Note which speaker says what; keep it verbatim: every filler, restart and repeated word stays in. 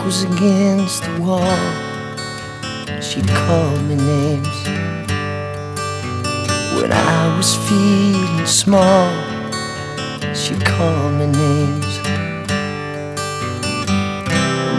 Speaker 1: was against the wall, she'd call me names. When I was feeling small, she'd call me names.